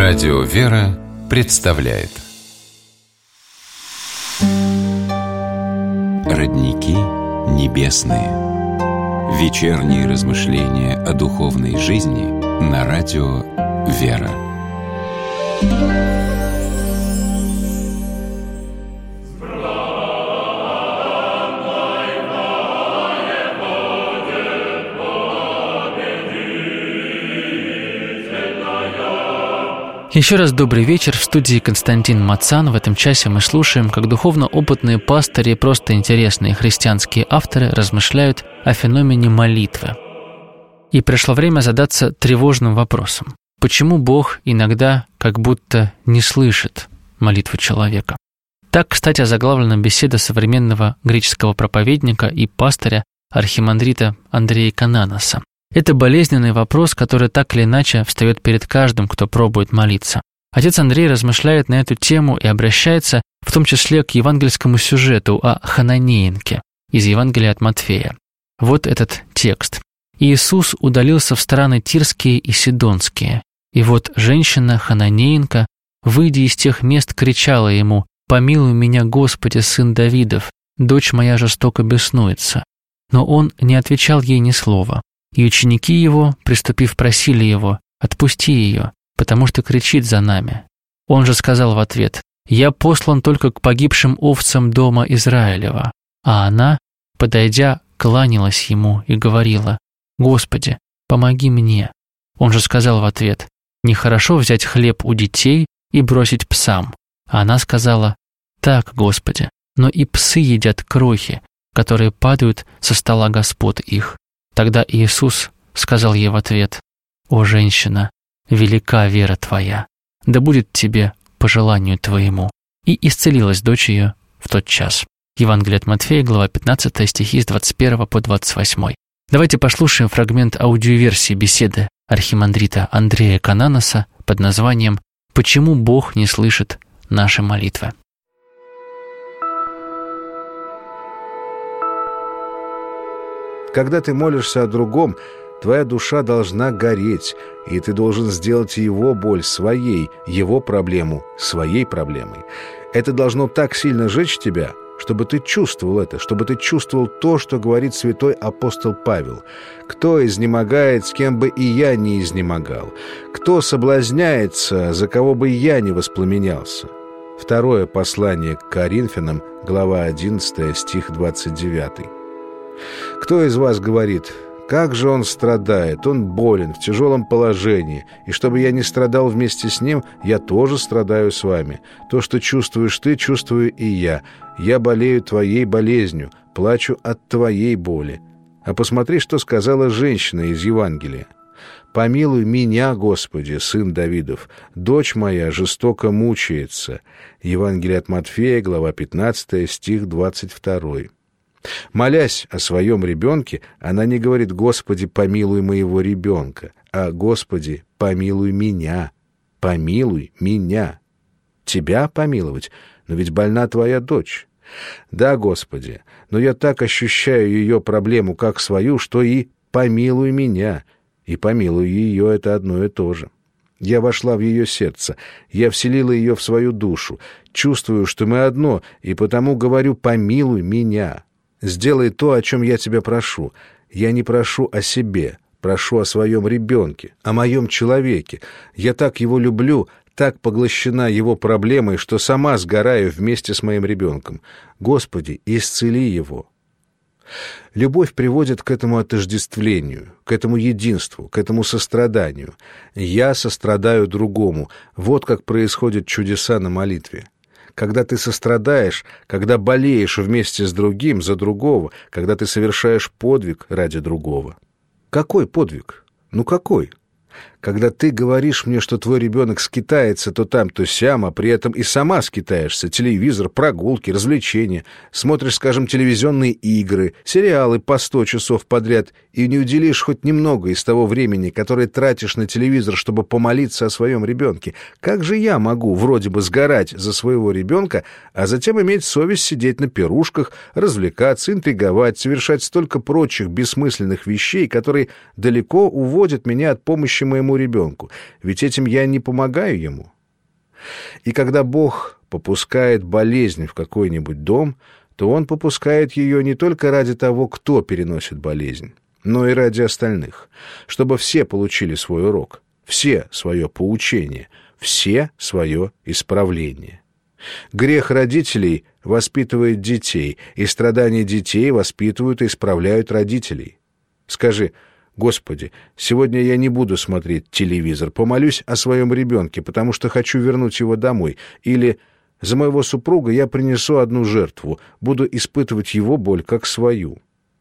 Радио «Вера» представляет Родники небесные. Вечерние размышления о духовной жизни на радио «Вера». Еще раз добрый вечер. В студии Константин Мацан. В этом часе мы слушаем, как духовно опытные пастыри и просто интересные христианские авторы размышляют о феномене молитвы. И пришло время задаться тревожным вопросом. Почему Бог иногда как будто не слышит молитву человека? Так, кстати, озаглавлена беседа современного греческого проповедника и пастыря архимандрита Андрея Кананоса. Это болезненный вопрос, который так или иначе встает перед каждым, кто пробует молиться. Отец Андрей размышляет на эту тему и обращается в том числе к евангельскому сюжету о хананеенке из Евангелия от Матфея. Вот этот текст. «Иисус удалился в страны Тирские и Сидонские, и вот женщина-хананеенка, выйдя из тех мест, кричала ему: „Помилуй меня, Господи, сын Давидов, дочь моя жестоко беснуется“. Но он не отвечал ей ни слова. И ученики его, приступив, просили его: „Отпусти ее, потому что кричит за нами“. Он же сказал в ответ: „Я послан только к погибшим овцам дома Израилева“. А она, подойдя, кланялась ему и говорила: „Господи, помоги мне“. Он же сказал в ответ: „Нехорошо взять хлеб у детей и бросить псам“. А она сказала: „Так, Господи, но и псы едят крохи, которые падают со стола господ их“. Тогда Иисус сказал ей в ответ: „О, женщина, велика вера твоя, да будет тебе по желанию твоему“. И исцелилась дочь ее в тот час». Евангелие от Матфея, глава 15, стихи с 21 по 28. Давайте послушаем фрагмент аудиоверсии беседы архимандрита Андрея Кананоса под названием «Почему Бог не слышит наши молитвы?». Когда ты молишься о другом, твоя душа должна гореть, и ты должен сделать его боль своей, его проблему своей проблемой. Это должно так сильно жечь тебя, чтобы ты чувствовал это, чтобы ты чувствовал то, что говорит святой апостол Павел. «Кто изнемогает, с кем бы и я не изнемогал? Кто соблазняется, за кого бы я не воспламенялся?» Второе послание к Коринфянам, глава 11, стих 29. Кто из вас говорит: «Как же он страдает, он болен, в тяжелом положении, и чтобы я не страдал вместе с ним, я тоже страдаю с вами. То, что чувствуешь ты, чувствую и я. Я болею твоей болезнью, плачу от твоей боли». А посмотри, что сказала женщина из Евангелия: «Помилуй меня, Господи, сын Давидов, дочь моя жестоко мучается». Евангелие от Матфея, глава 15, стих 22. Молясь о своем ребенке, она не говорит: «Господи, помилуй моего ребенка», а «Господи, помилуй меня, помилуй меня». Тебя помиловать? Но ведь больна твоя дочь. Да, Господи, но я так ощущаю ее проблему как свою, что и помилуй меня, и помилуй ее — это одно и то же. Я вошла в ее сердце, я вселила ее в свою душу, чувствую, что мы одно, и потому говорю: «Помилуй меня». Сделай то, о чем я тебя прошу. Я не прошу о себе, прошу о своем ребенке, о моем человеке. Я так его люблю, так поглощена его проблемой, что сама сгораю вместе с моим ребенком. Господи, исцели его». Любовь приводит к этому отождествлению, к этому единству, к этому состраданию. Я сострадаю другому. Вот как происходят чудеса на молитве. Когда ты сострадаешь, когда болеешь вместе с другим за другого, когда ты совершаешь подвиг ради другого. Какой подвиг? Ну какой? Когда ты говоришь мне, что твой ребенок скитается то там, то сям, а при этом и сама скитаешься, телевизор, прогулки, развлечения, смотришь, скажем, телевизионные игры, сериалы по 100 часов подряд и не уделишь хоть немного из того времени, которое тратишь на телевизор, чтобы помолиться о своем ребенке, как же я могу вроде бы сгорать за своего ребенка, а затем иметь совесть сидеть на пирушках, развлекаться, интриговать, совершать столько прочих бессмысленных вещей, которые далеко уводят меня от помощи моему моему ребенку, ведь этим я не помогаю ему. И когда Бог попускает болезнь в какой-нибудь дом, то Он попускает ее не только ради того, кто переносит болезнь, но и ради остальных, чтобы все получили свой урок, все свое поучение, все свое исправление. Грех родителей воспитывает детей, и страдания детей воспитывают и исправляют родителей. Скажи: «Господи, сегодня я не буду смотреть телевизор, помолюсь о своем ребенке, потому что хочу вернуть его домой». Или: «За моего супруга я принесу одну жертву, буду испытывать его боль как свою».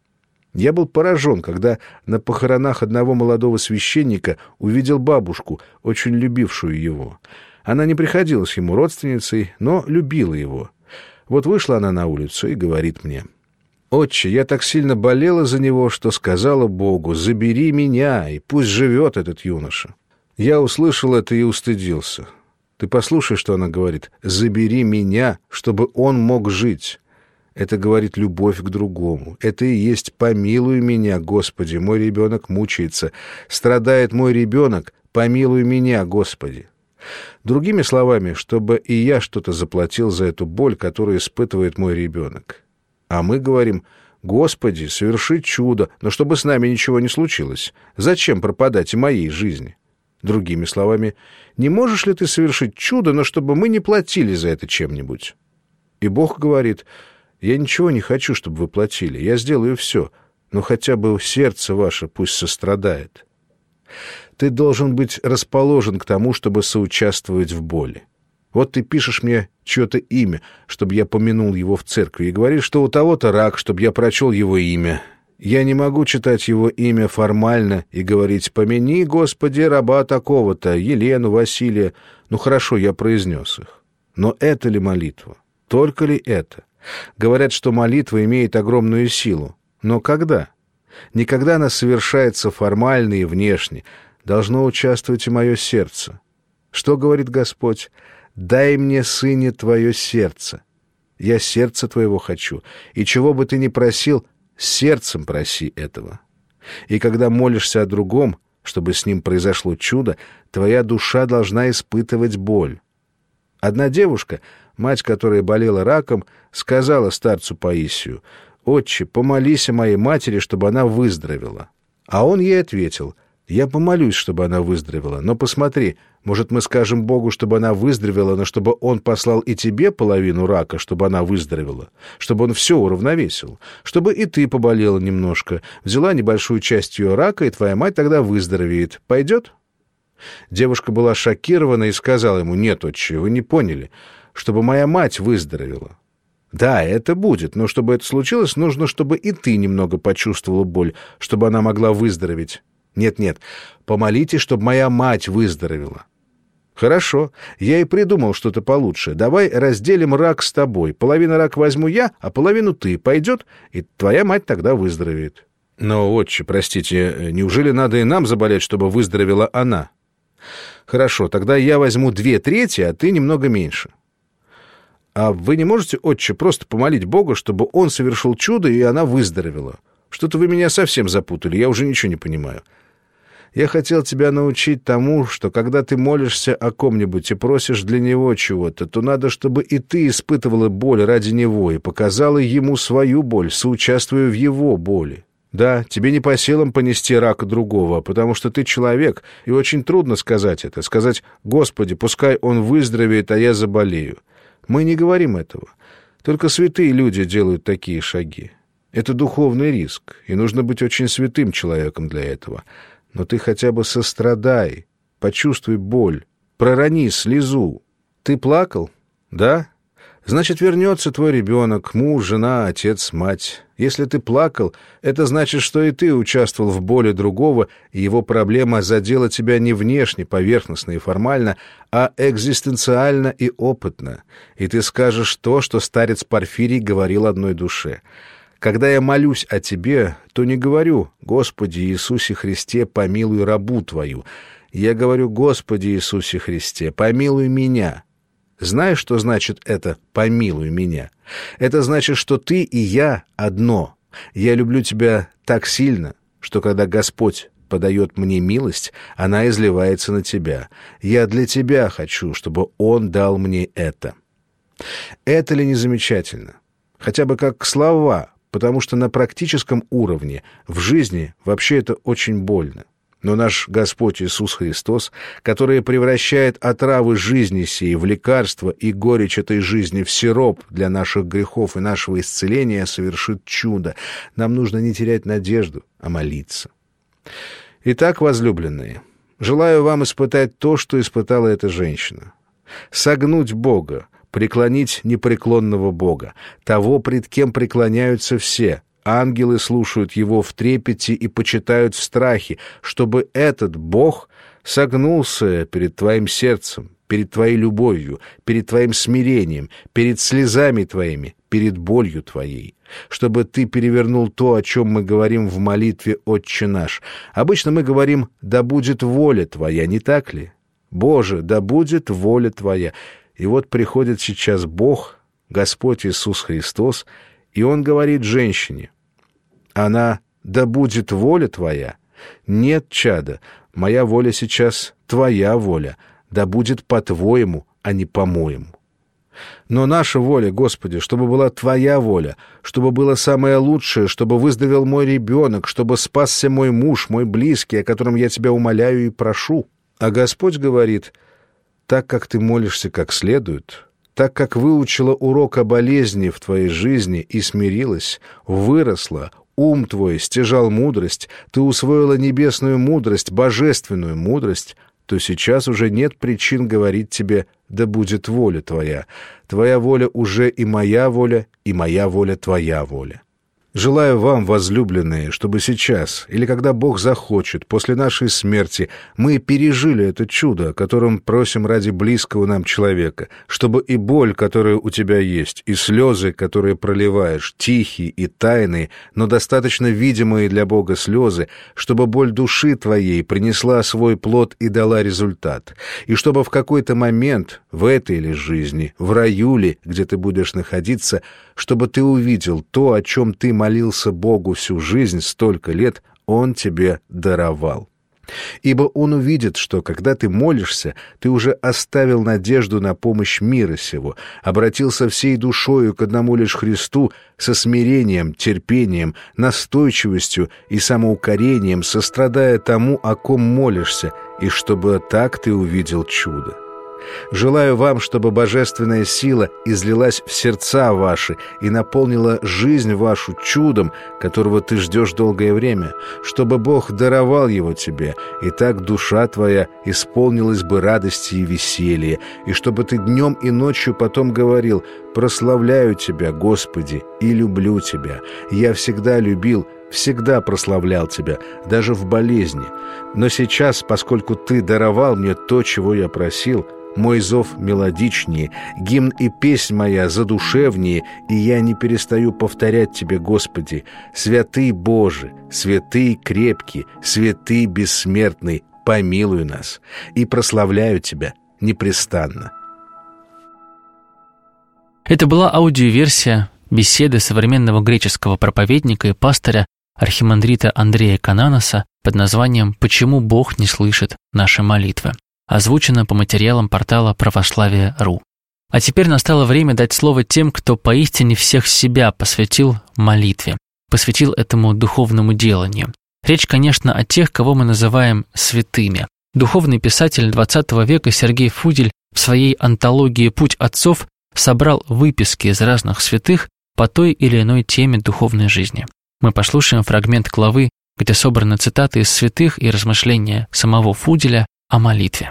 Я был поражен, когда на похоронах одного молодого священника увидел бабушку, очень любившую его. Она не приходилась ему родственницей, но любила его. Вот вышла она на улицу и говорит мне: «Отче, я так сильно болела за него, что сказала Богу: забери меня, и пусть живет этот юноша». Я услышал это и устыдился. Ты послушай, что она говорит: «Забери меня, чтобы он мог жить». Это говорит любовь к другому. Это и есть «помилуй меня, Господи, мой ребенок мучается». Страдает мой ребенок, помилуй меня, Господи. Другими словами, чтобы и я что-то заплатил за эту боль, которую испытывает мой ребенок. А мы говорим: «Господи, соверши чудо, но чтобы с нами ничего не случилось. Зачем пропадать и моей жизни?» Другими словами, не можешь ли ты совершить чудо, но чтобы мы не платили за это чем-нибудь? И Бог говорит: я ничего не хочу, чтобы вы платили, я сделаю все, но хотя бы сердце ваше пусть сострадает. Ты должен быть расположен к тому, чтобы соучаствовать в боли. Вот ты пишешь мне чье-то имя, чтобы я помянул его в церкви, и говоришь, что у того-то рак, чтобы я прочел его имя. Я не могу читать его имя формально и говорить: «Помяни, Господи, раба такого-то, Елену, Василия». Ну хорошо, я произнес их. Но это ли молитва? Только ли это? Говорят, что молитва имеет огромную силу. Но когда? Не когда она совершается формально и внешне. Должно участвовать и мое сердце. Что говорит Господь? «Дай мне, Сыне, твое сердце». Я сердце твоего хочу, и чего бы ты ни просил, сердцем проси этого. И когда молишься о другом, чтобы с ним произошло чудо, твоя душа должна испытывать боль. Одна девушка, мать которой болела раком, сказала старцу Паисию: «Отче, помолись о моей матери, чтобы она выздоровела». А он ей ответил: «Я помолюсь, чтобы она выздоровела, но посмотри, может, мы скажем Богу, чтобы она выздоровела, но чтобы Он послал и тебе половину рака, чтобы она выздоровела, чтобы Он все уравновесил, чтобы и ты поболела немножко, взяла небольшую часть ее рака, и твоя мать тогда выздоровеет. Пойдет?» Девушка была шокирована и сказала ему: «Нет, отче, вы не поняли, чтобы моя мать выздоровела». «Да, это будет, но чтобы это случилось, нужно, чтобы и ты немного почувствовала боль, чтобы она могла выздороветь». «Нет, помолитесь, чтобы моя мать выздоровела». «Хорошо, я и придумал что-то получше. Давай разделим рак с тобой. Половину рака возьму я, а половину ты. Пойдет? И твоя мать тогда выздоровеет». «Но, отче, простите, неужели надо и нам заболеть, чтобы выздоровела она?» «Хорошо, тогда я возьму 2/3, а ты немного меньше». «А вы не можете, отче, просто помолить Бога, чтобы Он совершил чудо, и она выздоровела? Что-то вы меня совсем запутали, я уже ничего не понимаю». Я хотел тебя научить тому, что когда ты молишься о ком-нибудь и просишь для него чего-то, то надо, чтобы и ты испытывала боль ради него и показала ему свою боль, соучаствуя в его боли. Да, тебе не по силам понести рака другого, потому что ты человек, и очень трудно сказать это. Сказать: «Господи, пускай он выздоровеет, а я заболею». Мы не говорим этого. Только святые люди делают такие шаги. Это духовный риск, и нужно быть очень святым человеком для этого. Но ты хотя бы сострадай, почувствуй боль, пророни слезу. Ты плакал? Да? Значит, вернется твой ребенок, муж, жена, отец, мать. Если ты плакал, это значит, что и ты участвовал в боли другого, и его проблема задела тебя не внешне, поверхностно и формально, а экзистенциально и опытно. И ты скажешь то, что старец Порфирий говорил одной душе. Когда я молюсь о тебе, то не говорю: «Господи Иисусе Христе, помилуй рабу твою». Я говорю: «Господи Иисусе Христе, помилуй меня». Знаешь, что значит это «помилуй меня»? Это значит, что ты и я одно. Я люблю тебя так сильно, что когда Господь подает мне милость, она изливается на тебя. Я для тебя хочу, чтобы Он дал мне это». Это ли не замечательно? Хотя бы как слова, потому что на практическом уровне в жизни вообще это очень больно. Но наш Господь Иисус Христос, который превращает отравы жизни сей в лекарство и горечь этой жизни в сироп для наших грехов и нашего исцеления, совершит чудо. Нам нужно не терять надежду, а молиться. Итак, возлюбленные, желаю вам испытать то, что испытала эта женщина. Согнуть Бога, преклонить непреклонного Бога, того, пред кем преклоняются все. Ангелы слушают Его в трепете и почитают в страхе, чтобы этот Бог согнулся перед твоим сердцем, перед твоей любовью, перед твоим смирением, перед слезами твоими, перед болью твоей, чтобы ты перевернул то, о чем мы говорим в молитве «Отче наш». Обычно мы говорим «Да будет воля твоя», не так ли? «Боже, да будет воля твоя». И вот приходит сейчас Бог, Господь Иисус Христос, и Он говорит женщине, она «Да будет воля твоя». Нет, чадо, моя воля сейчас твоя воля, да будет по-твоему, а не по-моему. Но наша воля, Господи, чтобы была твоя воля, чтобы было самое лучшее, чтобы выздоровел мой ребенок, чтобы спасся мой муж, мой близкий, о котором я тебя умоляю и прошу. А Господь говорит, так как ты молишься как следует, так как выучила урок о болезни в твоей жизни и смирилась, выросла, ум твой стяжал мудрость, ты усвоила небесную мудрость, божественную мудрость, то сейчас уже нет причин говорить тебе «да будет воля твоя». Твоя воля уже и моя воля твоя воля. Желаю вам, возлюбленные, чтобы сейчас, или когда Бог захочет, после нашей смерти, мы пережили это чудо, о котором просим ради близкого нам человека, чтобы и боль, которая у тебя есть, и слезы, которые проливаешь, тихие и тайные, но достаточно видимые для Бога слезы, чтобы боль души твоей принесла свой плод и дала результат, и чтобы в какой-то момент, в этой ли жизни, в раю ли, где ты будешь находиться, чтобы ты увидел то, о чем ты молился Богу всю жизнь, столько лет, Он тебе даровал. Ибо Он увидит, что, когда ты молишься, ты уже оставил надежду на помощь мира сего, обратился всей душою к одному лишь Христу со смирением, терпением, настойчивостью и самоукорением, сострадая тому, о ком молишься, и чтобы так ты увидел чудо. Желаю вам, чтобы божественная сила излилась в сердца ваши и наполнила жизнь вашу чудом, которого ты ждешь долгое время, чтобы Бог даровал его тебе, и так душа твоя исполнилась бы радости и веселья, и чтобы ты днем и ночью потом говорил: «Прославляю Тебя, Господи, и люблю Тебя. Я всегда любил, всегда прославлял Тебя, даже в болезни. Но сейчас, поскольку Ты даровал мне то, чего я просил, мой зов мелодичнее, гимн и песнь моя задушевнее, и я не перестаю повторять Тебе, Господи: святый Боже, святый крепкий, святый бессмертный, помилуй нас, и прославляю Тебя непрестанно». Это была аудиоверсия беседы современного греческого проповедника и пастыря архимандрита Андрея Кананоса под названием «Почему Бог не слышит наши молитвы?», озвучена по материалам портала Православие.ру. А теперь настало время дать слово тем, кто поистине всех себя посвятил молитве, посвятил этому духовному деланию. Речь, конечно, о тех, кого мы называем святыми. Духовный писатель XX века Сергей Фудель в своей антологии «Путь отцов» собрал выписки из разных святых по той или иной теме духовной жизни. Мы послушаем фрагмент главы, где собраны цитаты из святых и размышления самого Фуделя о молитве.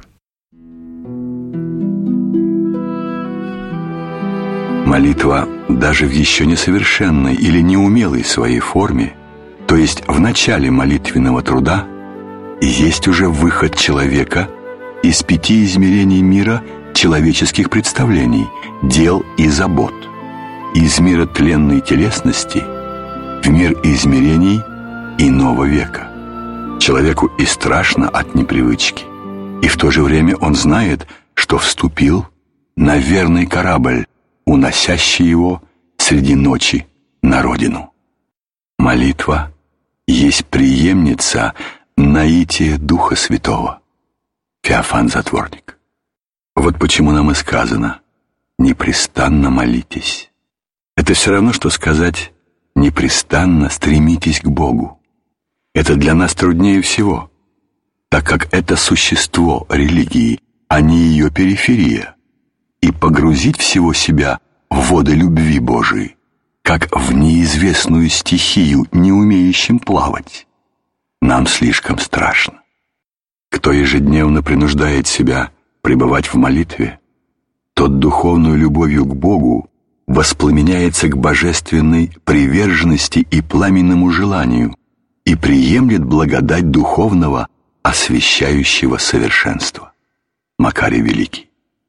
Молитва даже в еще несовершенной или неумелой своей форме, то есть в начале молитвенного труда, есть уже выход человека из 5 измерений мира человеческих представлений, дел и забот, из мира тленной телесности в мир измерений иного века. Человеку и страшно от непривычки, и в то же время он знает, что вступил на верный корабль, уносящий его среди ночи на родину. Молитва есть преемница наитие Духа Святого. Феофан Затворник. Вот почему нам и сказано: непрестанно молитесь. Это все равно, что сказать: непрестанно стремитесь к Богу. Это для нас труднее всего, так как это существо религии, а не ее периферия, и погрузить всего себя в воды любви Божией, как в неизвестную стихию, не умеющим плавать, нам слишком страшно. Кто ежедневно принуждает себя пребывать в молитве, тот духовную любовью к Богу воспламеняется к божественной приверженности и пламенному желанию и приемлет благодать духовного, освящающего совершенства. Макарий Великий.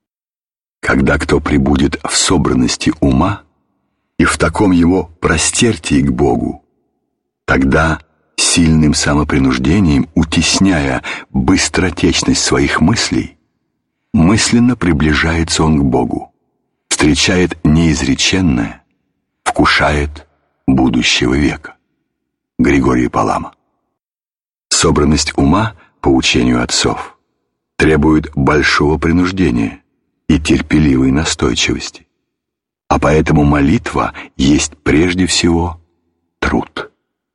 Когда кто пребудет в собранности ума и в таком его простертии к Богу, тогда сильным самопринуждением, утесняя быстротечность своих мыслей, мысленно приближается он к Богу, встречает неизреченное, вкушает будущего века. Григорий Палама. Собранность ума, по учению отцов, требует большого принуждения и терпеливой настойчивости, а поэтому молитва есть прежде всего труд.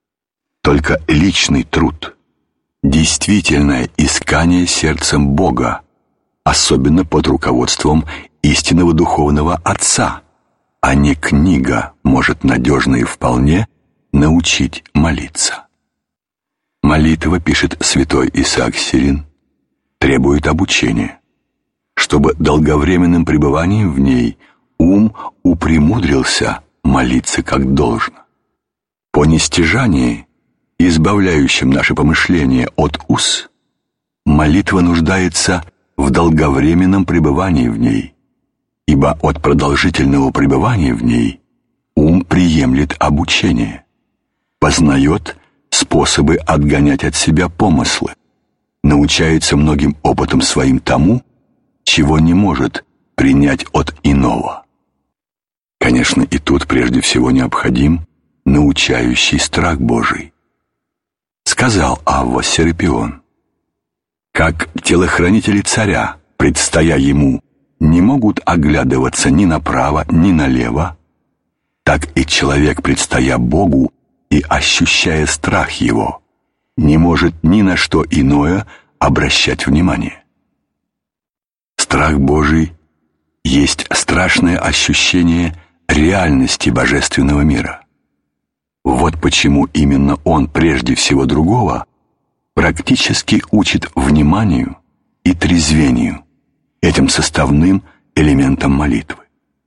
Только личный труд, действительное искание сердцем Бога, особенно под руководством истинного духовного отца, а не книга, может надежно и вполне научить молиться. Молитва, пишет святой Исаак Сирин, требует обучения, чтобы долговременным пребыванием в ней ум упремудрился молиться как должно. По нестяжании, избавляющем наше помышление от уз, молитва нуждается в долговременном пребывании в ней, ибо от продолжительного пребывания в ней ум приемлет обучение, познает способы отгонять от себя помыслы, научается многим опытом своим тому, чего не может принять от иного. Конечно, и тут прежде всего необходим научающий страх Божий. Сказал Авва Серапион: как телохранители царя, предстоя ему, не могут оглядываться ни направо, ни налево, так и человек, предстоя Богу и ощущая страх Его, не может ни на что иное обращать внимание. Страх Божий есть страшное ощущение реальности божественного мира. Вот почему именно он прежде всего другого практически учит вниманию и трезвению, этим составным элементом молитвы.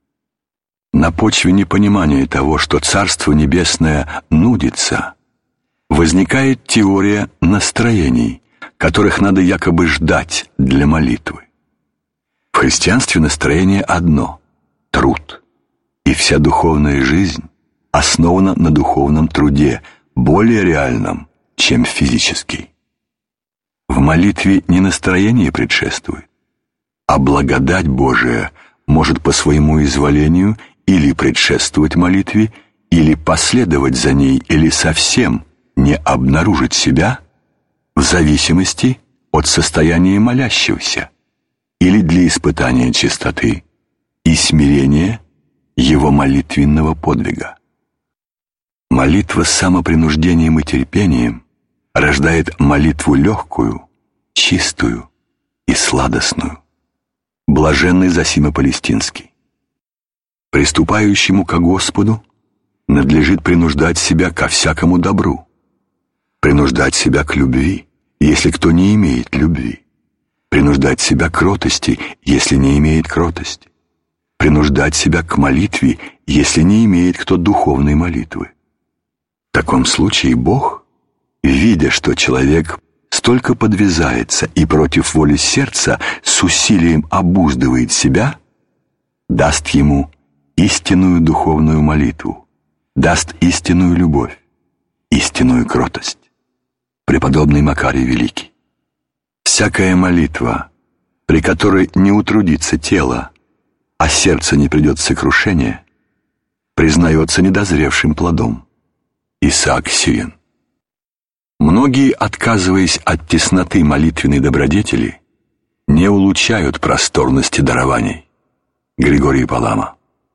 На почве непонимания того, что Царство Небесное нудится, возникает теория настроений, которых надо якобы ждать для молитвы. В христианстве настроение одно – труд, и вся духовная жизнь основана на духовном труде, более реальном, чем физический. В молитве не настроение предшествует, а благодать Божия может по своему изволению или предшествовать молитве, или последовать за ней, или совсем не обнаружить себя в зависимости от состояния молящегося, или для испытания чистоты и смирения его молитвенного подвига. Молитва с самопринуждением и терпением рождает молитву легкую, чистую и сладостную. Блаженный Зосима Палестинский. Приступающему ко Господу надлежит принуждать себя ко всякому добру, принуждать себя к любви, если кто не имеет любви, принуждать себя к кротости, если не имеет кротости, принуждать себя к молитве, если не имеет кто духовной молитвы. В таком случае Бог, видя, что человек столько подвязается и против воли сердца с усилием обуздывает себя, даст ему истинную духовную молитву, даст истинную любовь, истинную кротость. Преподобный Макарий Великий. Всякая молитва, при которой не утрудится тело, а сердце не придет в сокрушение, признается недозревшим плодом. Исаак Сирин. Многие, отказываясь от тесноты молитвенной добродетели, не улучшают просторности дарований. Григорий Палама.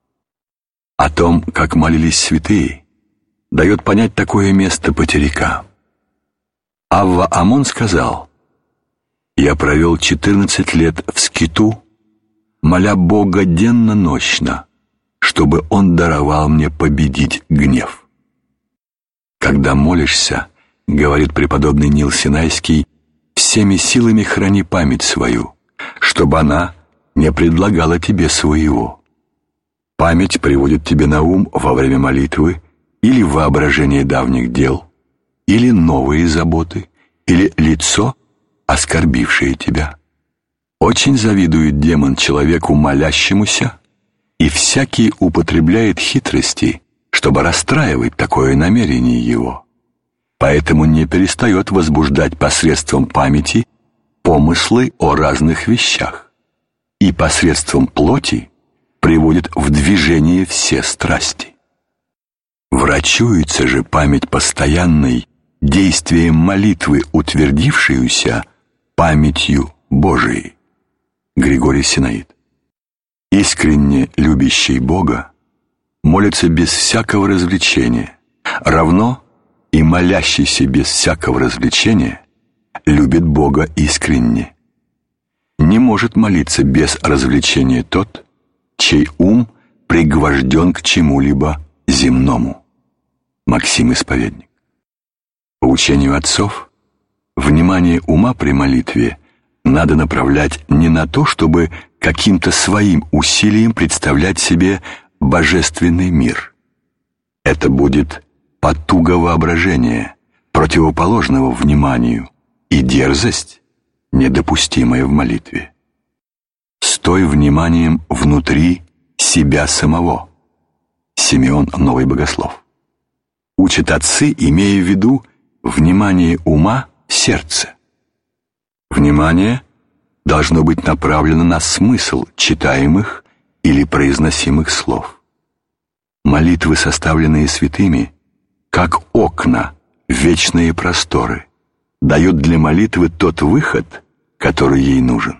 О том, как молились святые, дает понять такое место Потеряка. Авва Амон сказал: «Я провел 14 лет в скиту, моля Бога денно-нощно, чтобы Он даровал мне победить гнев». Когда молишься, говорит преподобный Нил Синайский, всеми силами храни память свою, чтобы она не предлагала тебе своего. Память приводит тебе на ум во время молитвы или воображение давних дел, или новые заботы, или лицо, оскорбившее тебя. Очень завидует демон человеку молящемуся, и всякий употребляет хитрости, чтобы расстраивать такое намерение его. Поэтому не перестает возбуждать посредством памяти помыслы о разных вещах, и посредством плоти приводит в движение все страсти. Врачуется же память постоянной действием молитвы, утвердившуюся памятью Божией. Григорий Синаид. Искренне любящий Бога молится без всякого развлечения, равно и молящийся без всякого развлечения любит Бога искренне. Не может молиться без развлечения тот, чей ум пригвожден к чему-либо земному. Максим Исповедник. По учению отцов, внимание ума при молитве надо направлять не на то, чтобы каким-то своим усилием представлять себе божественный мир. Это будет потуга воображения, противоположного вниманию, и дерзость, недопустимая в молитве. Стой вниманием внутри себя самого. Симеон Новый Богослов. Учат отцы, имея в виду внимание ума в сердце. Внимание должно быть направлено на смысл читаемых или произносимых слов. Молитвы, составленные святыми, как окна в вечные просторы, дают для молитвы тот выход, который ей нужен.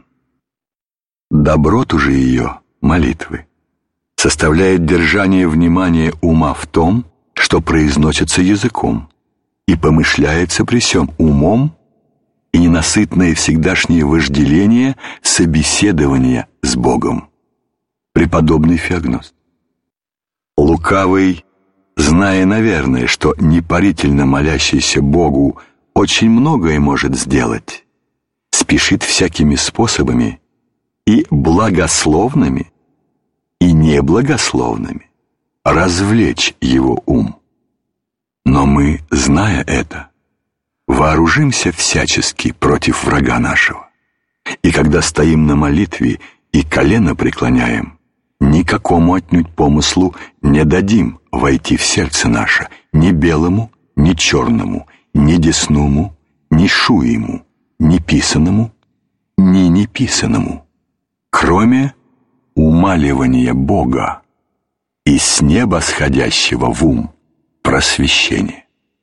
Доброту же ее, молитвы, составляет держание внимания ума в том, что произносится языком и помышляется при сём умом, и ненасытное всегдашнее вожделение собеседования с Богом. Преподобный Феогност. Лукавый, зная, наверное, что непарительно молящийся Богу очень многое может сделать, спешит всякими способами и благословными, и неблагословными развлечь его ум. Но мы, зная это, вооружимся всячески против врага нашего. И когда стоим на молитве и колено преклоняем, никакому отнюдь помыслу не дадим войти в сердце наше, ни белому, ни черному, ни десному, ни шуему, ни писанному, ни неписанному, кроме умаливания Бога и с неба сходящего в ум просвещения.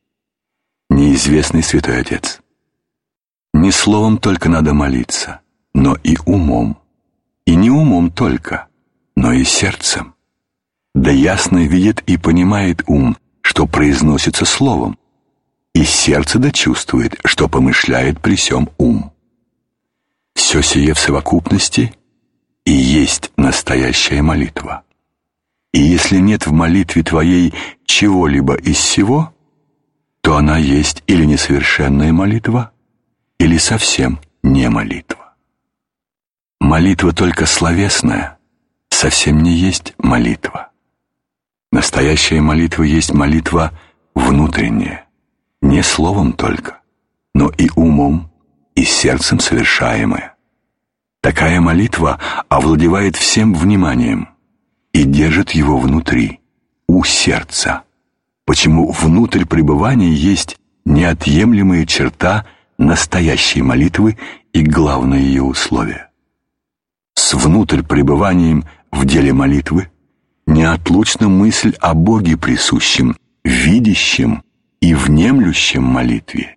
Неизвестный святой отец. Не словом только надо молиться, но и умом. И не умом только, но и сердцем. Да ясно видит и понимает ум, что произносится словом, и сердце да чувствует, что помышляет при сём ум. Все сие в совокупности и есть настоящая молитва. И если нет в молитве твоей чего-либо из сего, то она есть или несовершенная молитва, или совсем не молитва. Молитва только словесная совсем не есть молитва. Настоящая молитва есть молитва внутренняя, не словом только, но и умом, и сердцем совершаемая. Такая молитва овладевает всем вниманием и держит его внутри, у сердца. Почему внутрь пребывания есть неотъемлемая черта настоящей молитвы и главное ее условие. С внутрь пребыванием в деле молитвы неотлучна мысль о Боге присущем, видящем и внемлющем молитве,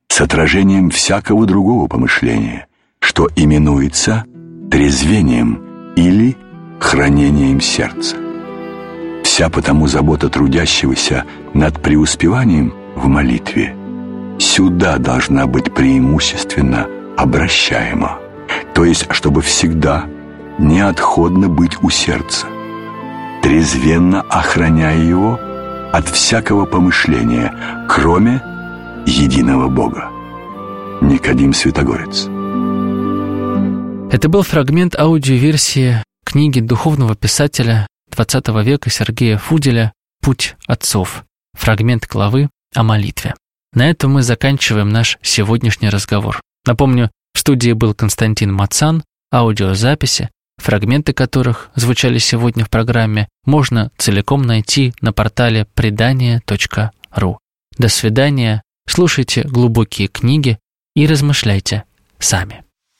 с отражением всякого другого помышления, что именуется трезвением или хранением сердца. Вся потому забота трудящегося над преуспеванием в молитве сюда должна быть преимущественно обращаема, то есть чтобы всегда неотходно быть у сердца, трезвенно охраняя его от всякого помышления, кроме единого Бога. Никодим Святогорец. Это был фрагмент аудиоверсии книги духовного писателя XX века Сергея Фуделя «Путь отцов», фрагмент главы о молитве. На этом мы заканчиваем наш сегодняшний разговор. Напомню, в студии был Константин Мацан, аудиозаписи, фрагменты которых звучали сегодня в программе, можно целиком найти на портале предания.ру. До свидания, слушайте глубокие книги и размышляйте сами.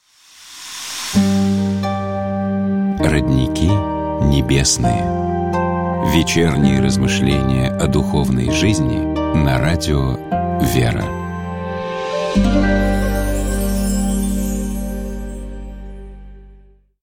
Родники небесные. Вечерние размышления о духовной жизни на радио «Вера».